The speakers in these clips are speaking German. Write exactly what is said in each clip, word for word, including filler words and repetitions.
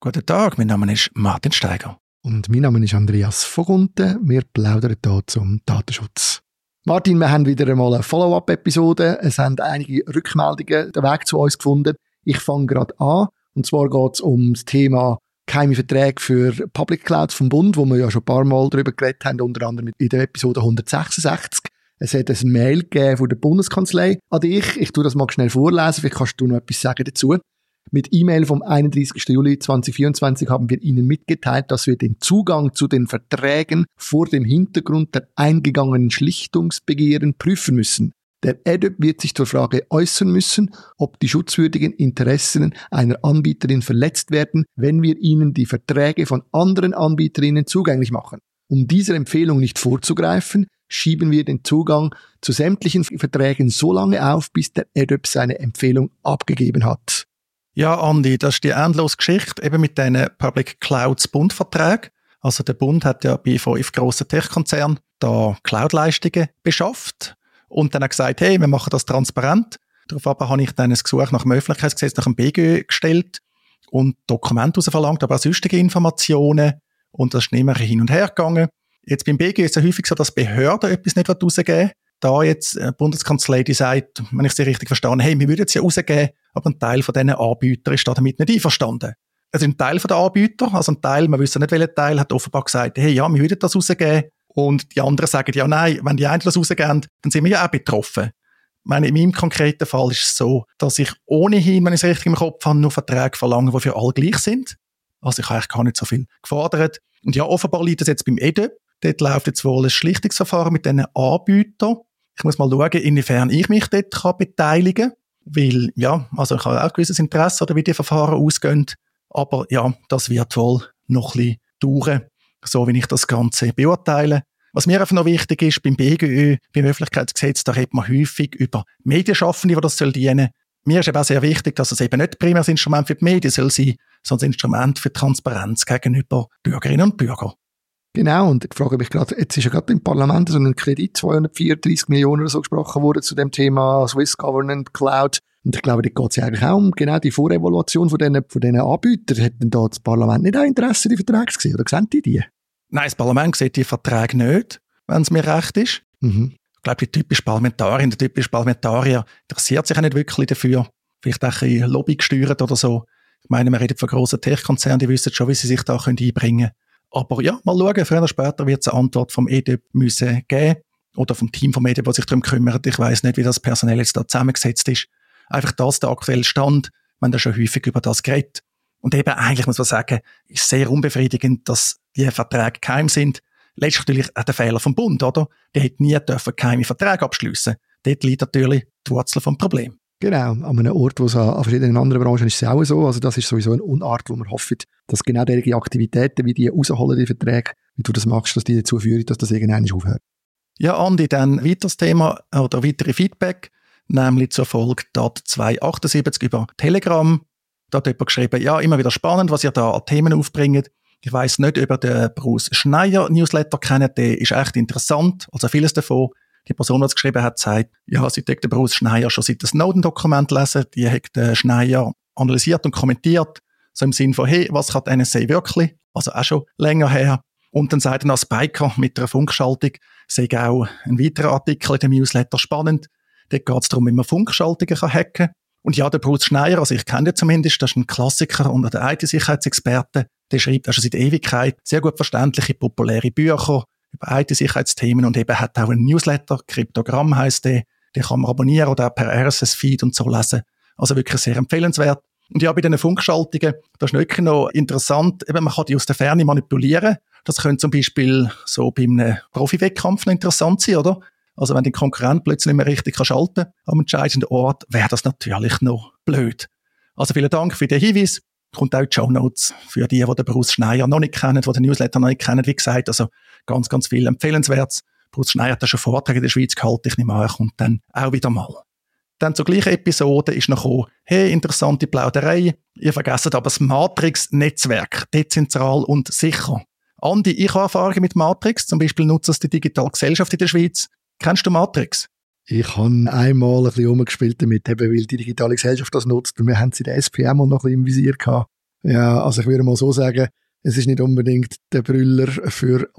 Guten Tag, mein Name ist Martin Steiger. Und mein Name ist Andreas Vogunten. Wir plaudern hier zum Datenschutz. Martin, wir haben wieder einmal eine Follow-up-Episode. Es haben einige Rückmeldungen den Weg zu uns gefunden. Ich fange gerade an. Und zwar geht es um das Thema geheime Verträge für Public Clouds vom Bund, wo wir ja schon ein paar Mal darüber geredet haben, unter anderem in der Episode hundertsechsundsechzig. Es hat ein Mail gegeben von der Bundeskanzlei an dich. Ich tue das mal schnell vorlesen, vielleicht kannst du noch etwas sagen dazu. Mit E-Mail vom einunddreißigsten Juli zweitausendvierundzwanzig haben wir Ihnen mitgeteilt, dass wir den Zugang zu den Verträgen vor dem Hintergrund der eingegangenen Schlichtungsbegehren prüfen müssen. Der A D O P wird sich zur Frage äußern müssen, ob die schutzwürdigen Interessen einer Anbieterin verletzt werden, wenn wir ihnen die Verträge von anderen Anbieterinnen zugänglich machen. Um dieser Empfehlung nicht vorzugreifen, schieben wir den Zugang zu sämtlichen Verträgen so lange auf, bis der A D O P seine Empfehlung abgegeben hat. Ja, Andi, das ist die endlose Geschichte eben mit diesen Public Clouds Bundverträgen. Also der Bund hat ja bei fünf grossen Tech-Konzernen da Cloud-Leistungen beschafft und dann hat gesagt, hey, wir machen das transparent. Daraufhin habe ich dann ein Gesuch nach dem Öffentlichkeitsgesetz, nach dem B G Ö gestellt und Dokumente herausverlangt, aber auch sonstige Informationen. Und das ist nicht mehr hin und her gegangen. Jetzt beim B G Ö ist es ja häufig so, dass Behörden etwas nicht rausgeben. Da jetzt die Bundeskanzlei die sagt, wenn ich sie richtig verstanden habe, hey, wir würden es ja rausgeben, aber ein Teil von diesen Anbietern ist damit nicht einverstanden. Also ein Teil von den Anbietern, also ein Teil, wir wissen nicht welcher Teil, hat offenbar gesagt, hey, ja, wir würden das rausgeben. Und die anderen sagen, ja, nein, wenn die einen das rausgeben, dann sind wir ja auch betroffen. Ich meine, in meinem konkreten Fall ist es so, dass ich ohnehin, wenn ich es richtig im Kopf habe, nur Verträge verlange, die für alle gleich sind. Also ich habe eigentlich gar nicht so viel gefordert. Und ja, offenbar liegt das jetzt beim E D O P. Dort läuft jetzt wohl ein Schlichtungsverfahren mit diesen Anbietern. Ich muss mal schauen, inwiefern ich mich dort kann beteiligen kann. Weil, ja, also ich habe auch ein gewisses Interesse, oder wie die Verfahren ausgehen. Aber ja, das wird wohl noch ein bisschen dauern, so wie ich das Ganze beurteile. Was mir einfach noch wichtig ist, beim B G Ö, beim Öffentlichkeitsgesetz, da redet man häufig über Medienschaffende, die das soll dienen. Mir ist eben auch sehr wichtig, dass es eben nicht primär ein Instrument für die Medien soll sein, sondern ein Instrument für Transparenz gegenüber Bürgerinnen und Bürgern. Genau, und ich frage mich gerade, jetzt ist ja gerade im Parlament so ein Kredit, zweihundertvierunddreissig Millionen oder so gesprochen worden zu dem Thema Swiss Government Cloud. Und ich glaube, da geht es ja eigentlich auch um genau die Vorevaluation von diesen, von diesen Anbietern. Hat denn da das Parlament nicht auch Interesse, die Verträge zu sehen? Oder sehen die die? Nein, das Parlament sieht die Verträge nicht, wenn es mir recht ist. Mhm. Ich glaube, die typische Parlamentarierin, der typische Parlamentarier interessiert sich auch nicht wirklich dafür. Vielleicht auch ein bisschen Lobby gesteuert oder so. Ich meine, wir reden von grossen Tech-Konzernen, die wissen schon, wie sie sich da einbringen können. Aber ja, mal schauen, früher oder später wird es eine Antwort vom E D O P müssen geben. Oder vom Team vom E D O P, das sich darum kümmert. Ich weiss nicht, wie das personell jetzt da zusammengesetzt ist. Einfach das, der aktuelle Stand. Wir haben da schon häufig über das geredet. Und eben eigentlich, muss man sagen, ist sehr unbefriedigend, dass die Verträge geheim sind. Letztlich natürlich auch der Fehler vom Bund, oder? Die hätte nie dürfen geheime Verträge abschliessen. Dort liegt natürlich die Wurzel vom Problem. Genau, an einem Ort, wo es an verschiedenen anderen Branchen ist es auch so. Also das ist sowieso eine Unart, wo man hofft, dass genau solche Aktivitäten, wie die rausholen, die Verträge, wie du das machst, dass die dazu führen, dass das irgendwann nicht aufhört. Ja, Andi, dann weiteres Thema oder weitere Feedback, nämlich zur Folge D A T zweihundertachtundsiebzig über Telegram. Da hat jemand geschrieben, ja, immer wieder spannend, was ihr da an Themen aufbringt. Ich weiss nicht, ob ihr den Bruce Schneier Newsletter kennt, der ist echt interessant, also vieles davon. Die Person, die es geschrieben hat, sagt, ja, sie hat den Bruce Schneier schon seit dem Snowden-Dokument lesen, die hat den Schneier analysiert und kommentiert, so im Sinn von, hey, was kann die N S A wirklich? Also auch schon länger her. Und dann sagt er noch Spiker mit einer Funkschaltung, sei auch ein weiterer Artikel in dem Newsletter spannend. Dort geht es darum, wie man Funkschaltungen hacken kann. Und ja, der Bruce Schneier, also ich kenne den zumindest, das ist ein Klassiker unter den I T-Sicherheitsexperten, der schreibt also seit Ewigkeit sehr gut verständliche, populäre Bücher über I T-Sicherheitsthemen und eben hat auch einen Newsletter, Kryptogramm heisst der, den kann man abonnieren oder auch per R S S-Feed und so lesen. Also wirklich sehr empfehlenswert. Und ja, bei diesen Funkschaltungen, das ist wirklich noch interessant, eben man kann die aus der Ferne manipulieren. Das könnte zum Beispiel so bei einem Profi-Wettkampf noch interessant sein, oder? Also wenn der Konkurrent plötzlich nicht mehr richtig kann schalten am entscheidenden Ort, wäre das natürlich noch blöd. Also vielen Dank für den Hinweis. Kommt auch die Shownotes für die, die den Bruce Schneier noch nicht kennen, die den Newsletter noch nicht kennen. Wie gesagt, also ganz, ganz viel empfehlenswertes. Bruce Schneier hat ja schon Vorträge in der Schweiz gehalten, ich nehme an, er kommt dann auch wieder mal. Dann zur gleichen Episode ist noch gekommen, hey, interessante Plauderei, ihr vergesst aber das Matrix-Netzwerk, dezentral und sicher. Andi, ich habe Erfahrungen mit Matrix, zum Beispiel nutzt es die digitale Gesellschaft in der Schweiz. Kennst du Matrix? Ich habe einmal ein bisschen rumgespielt damit, eben, weil die digitale Gesellschaft das nutzt. Und wir haben sie in der S P M noch ein bisschen im Visier gehabt. Ja, also ich würde mal so sagen, es ist nicht unbedingt der Brüller für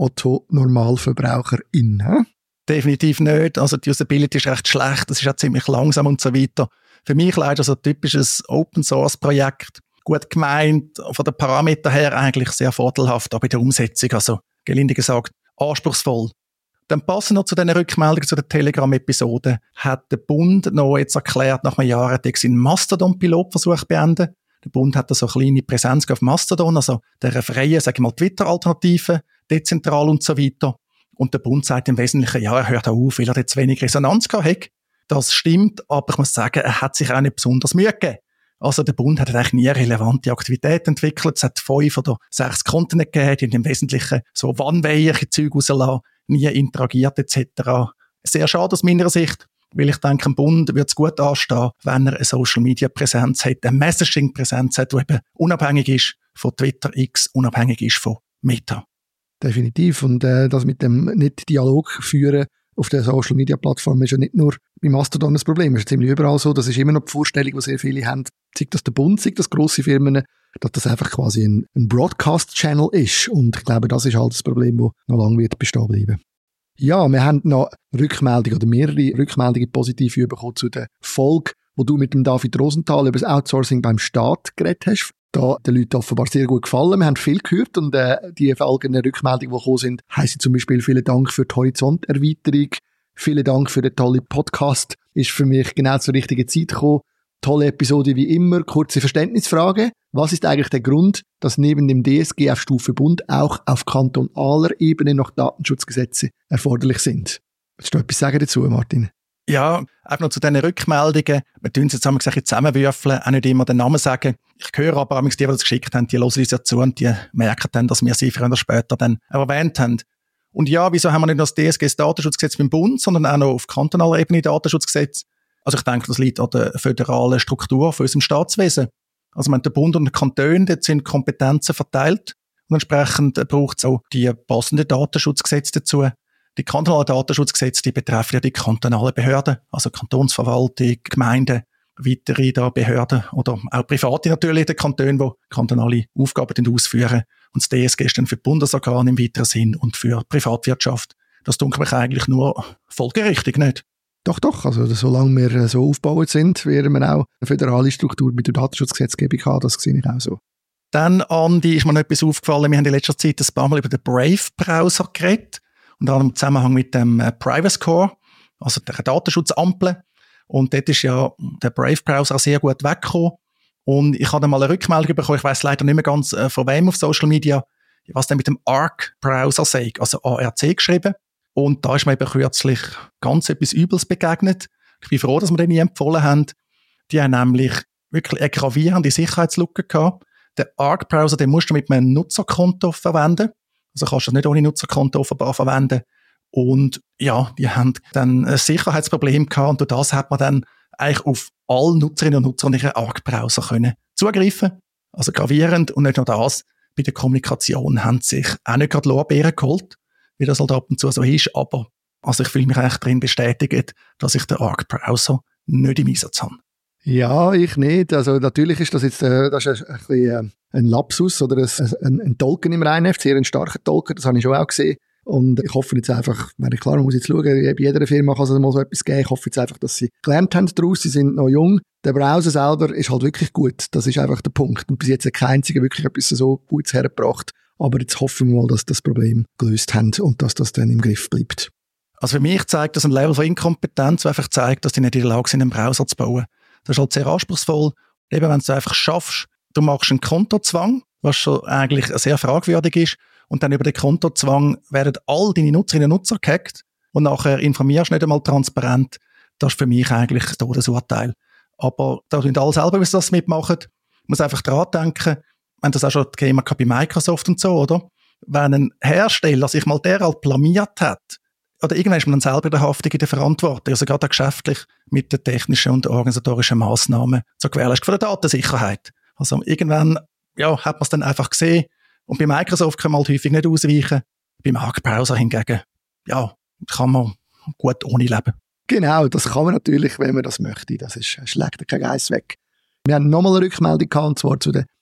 Otto-Normalverbraucherin. He? Definitiv nicht. Also die Usability ist recht schlecht, es ist auch ziemlich langsam und so weiter. Für mich leider so ein typisches Open-Source-Projekt. Gut gemeint, von den Parametern her eigentlich sehr vorteilhaft, aber in der Umsetzung, also gelinde gesagt, anspruchsvoll. Dann passend noch zu den Rückmeldungen zu der Telegram-Episode, hat der Bund noch jetzt erklärt, nach einem Jahr hat er seinen Mastodon-Pilotversuch beenden. Der Bund hat da so eine kleine Präsenz auf Mastodon, also der freie, sagen wir mal, Twitter-Alternative, dezentral und so weiter. Und der Bund sagt im Wesentlichen, ja, er hört auf, weil er jetzt wenig Resonanz gehabt hat. Das stimmt, aber ich muss sagen, er hat sich auch nicht besonders Mühe gegeben. Also der Bund hat eigentlich nie relevante Aktivität entwickelt. Es hat fünf oder sechs Konten gegeben, die im Wesentlichen so one-way-ige Zeug rausgelassen, nie interagiert et cetera. Sehr schade aus meiner Sicht, weil ich denke, dem Bund würde es gut anstehen, wenn er eine Social-Media-Präsenz hat, eine Messaging-Präsenz hat, die eben unabhängig ist von Twitter X, unabhängig ist von Meta. Definitiv. Und äh, das mit dem nicht Dialog führen auf der Social-Media-Plattform ist ja nicht nur bei Mastodon das Problem. Es ist ziemlich überall so. Das ist immer noch die Vorstellung, die sehr viele haben. Sei das der Bund, sei das grosse Firmen, dass das einfach quasi ein, ein Broadcast-Channel ist. Und ich glaube, das ist halt das Problem, das noch lange wird bestehen bleiben. Ja, wir haben noch Rückmeldungen oder mehrere Rückmeldungen positiv bekommen zu der Folge, wo du mit dem David Rosenthal über das Outsourcing beim Staat geredet hast. Da den Leuten offenbar sehr gut gefallen. Wir haben viel gehört und äh, die folgenden Rückmeldungen, die gekommen sind, heissen zum Beispiel vielen Dank für die Horizonterweiterung, vielen Dank für den tollen Podcast, ist für mich genau zur richtigen Zeit gekommen. Tolle Episode wie immer, kurze Verständnisfrage. Was ist eigentlich der Grund, dass neben dem D S G auf Stufe Bund auch auf kantonaler Ebene noch Datenschutzgesetze erforderlich sind? Willst du etwas sagen dazu, Martin? Ja, einfach noch zu diesen Rückmeldungen. Wir tun es jetzt einmal zusammenwürfeln, auch nicht immer den Namen sagen. Ich höre aber, die, die das geschickt haben, die hören uns ja zu und die merken dann, dass wir sie früher oder später dann erwähnt haben. Und ja, wieso haben wir nicht nur das D S G, das Datenschutzgesetz beim Bund, sondern auch noch auf kantonaler Ebene Datenschutzgesetz? Also ich denke, das liegt an der föderalen Struktur von unserem Staatswesen. Also man, der Bund und der Kanton, dort sind Kompetenzen verteilt und entsprechend braucht es auch die passenden Datenschutzgesetze dazu. Die kantonalen Datenschutzgesetze, die betreffen ja die kantonalen Behörden, also Kantonsverwaltung, Gemeinden, weitere da Behörden oder auch Private natürlich, die Kantone, die kantonale Aufgaben ausführen. Und das D S G ist dann für die Bundesorgane im weiteren Sinn und für die Privatwirtschaft. Das dunkelt mich eigentlich nur folgerichtig, nicht? Doch, doch. Also, solange wir so aufgebaut sind, werden wir auch eine föderale Struktur mit der Datenschutzgesetzgebung haben. Das sehe ich auch so. Dann, Andi, ist mir noch etwas aufgefallen. Wir haben in letzter Zeit ein paar Mal über den Brave-Browser geredet. Und auch im Zusammenhang mit dem äh, PrivacyCore, also der Datenschutzampel. Und dort ist ja der Brave-Browser sehr gut weggekommen. Und ich habe dann mal eine Rückmeldung bekommen, ich weiss leider nicht mehr ganz äh, von wem auf Social Media, was denn mit dem Arc-Browser sei, also A R C geschrieben. Und da ist mir eben kürzlich ganz etwas Übles begegnet. Ich bin froh, dass wir den nie empfohlen haben. Die haben nämlich wirklich eine gravierende Sicherheitslücke gehabt. Der Arc-Browser, den musst du mit einem Nutzerkonto verwenden. Also kannst du das nicht ohne Nutzerkonto offenbar verwenden. Und ja, die haben dann ein Sicherheitsproblem gehabt und durch das hat man dann eigentlich auf alle Nutzerinnen und Nutzer und ihren Arc-Browser können zugreifen. Also gravierend. Und nicht nur das, bei der Kommunikation haben sie sich auch nicht gerade Lorbeeren geholt, wie das halt ab und zu so ist. Aber also ich fühle mich eigentlich darin bestätigt, dass ich den Arc-Browser nicht im Einsatz habe. Ja, ich nicht. Also natürlich ist das jetzt äh, das ist ein, ein bisschen äh, ein Lapsus oder ein, ein, ein Tolken im Rheinheft, sehr ein starker Tolken, das habe ich schon auch gesehen. Und ich hoffe jetzt einfach, meine, klar, man muss jetzt schauen, bei jeder Firma kann es mal so etwas geben. Ich hoffe jetzt einfach, dass sie gelernt haben daraus, sie sind noch jung. Der Browser selber ist halt wirklich gut, das ist einfach der Punkt. Und bis jetzt hat kein einziger wirklich etwas so Gutes hergebracht. Aber jetzt hoffen wir mal, dass das Problem gelöst haben und dass das dann im Griff bleibt. Also für mich zeigt das ein Level von Inkompetenz, das einfach zeigt, dass die nicht in der Lage sind, einen Browser zu bauen. Das ist halt sehr anspruchsvoll. Eben, wenn du es einfach schaffst, du machst einen Kontozwang, was schon eigentlich sehr fragwürdig ist, und dann über den Kontozwang werden all deine Nutzerinnen und Nutzer gehackt und nachher informierst du nicht einmal transparent. Das ist für mich eigentlich ein Todesurteil. Aber da tun alle selber, wie sie das mitmachen. Ich muss einfach dran denken, wenn das auch schon das Thema bei Microsoft und so, oder? Wenn ein Hersteller sich mal derart blamiert hat, oder irgendwann ist man dann selber in der Haftung, in der Verantwortung, also gerade auch geschäftlich mit den technischen und organisatorischen Massnahmen zur Gewährleistung von der Datensicherheit. Also irgendwann, ja, hat man es dann einfach gesehen. Und bei Microsoft kann man halt häufig nicht ausweichen. Beim Arc-Browser hingegen, ja, kann man gut ohne leben. Genau, das kann man natürlich, wenn man das möchte. Das ist, schlägt kein Geiss weg. Wir haben nochmal eine Rückmeldung gehabt, und zwar zu der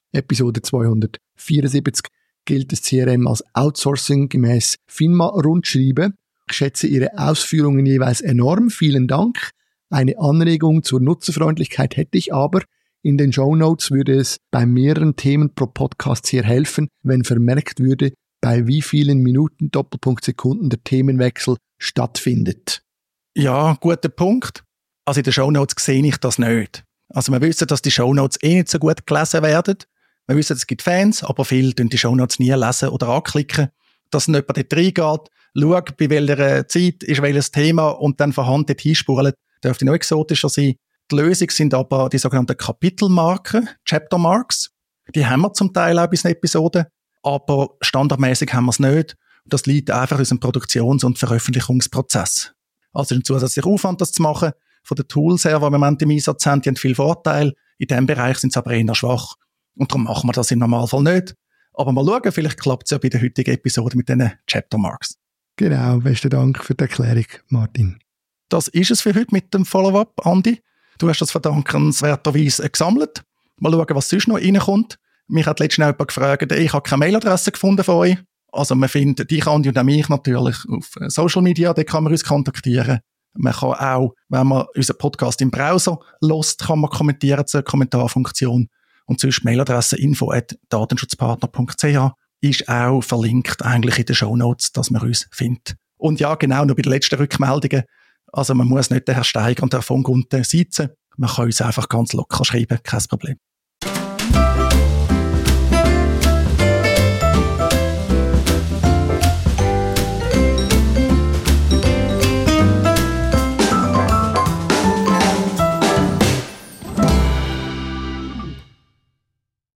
Episode zweihundertvierundsiebzig gilt das C R M als Outsourcing gemäß FINMA-Rundschreiben. Ich schätze Ihre Ausführungen jeweils enorm. Vielen Dank. Eine Anregung zur Nutzerfreundlichkeit hätte ich aber. In den Shownotes würde es bei mehreren Themen pro Podcast sehr helfen, wenn vermerkt würde, bei wie vielen Minuten Doppelpunkt Sekunden der Themenwechsel stattfindet. Ja, guter Punkt. Also in den Shownotes sehe ich das nicht. Also wir wissen, dass die Shownotes eh nicht so gut gelesen werden. Wir wissen, es gibt Fans, aber viele lesen die Shownotes nie lesen oder anklicken. Dass nicht jemand dort reingeht, schaut, bei welcher Zeit ist welches Thema und dann von Hand dort hinspult, dürfte noch exotischer sein. Die Lösung sind aber die sogenannten Kapitelmarken, Chapter Marks. Die haben wir zum Teil auch bei den Episoden, aber standardmäßig haben wir es nicht. Das liegt einfach in unserem Produktions- und Veröffentlichungsprozess. Also ein zusätzlicher Aufwand, das zu machen. Von den Tools her, die wir im Moment im Einsatz haben, die haben viel Vorteile. In diesem Bereich sind sie aber eher schwach. Und darum machen wir das im Normalfall nicht. Aber mal schauen, vielleicht klappt es ja bei der heutigen Episode mit diesen Chapter Marks. Genau, besten Dank für die Erklärung, Martin. Das ist es für heute mit dem Follow-up, Andi. Du hast das verdankenswerterweise gesammelt. Mal schauen, was sonst noch reinkommt. Mich hat letztens auch jemand gefragt, ich habe keine Mailadresse gefunden von euch. Also man findet dich, Andi, und auch mich natürlich auf Social Media, da kann man uns kontaktieren. Man kann auch, wenn man unseren Podcast im Browser hört, kann man kommentieren zur Kommentarfunktion. Und sonst Mailadresse info at datenschutzpartner punkt c h ist auch verlinkt eigentlich in den Shownotes, dass man uns findet. Und ja, genau, noch bei den letzten Rückmeldungen. Also man muss nicht den Herrn Steiger und den Herrn von Gunten sitzen. Man kann uns einfach ganz locker schreiben, kein Problem.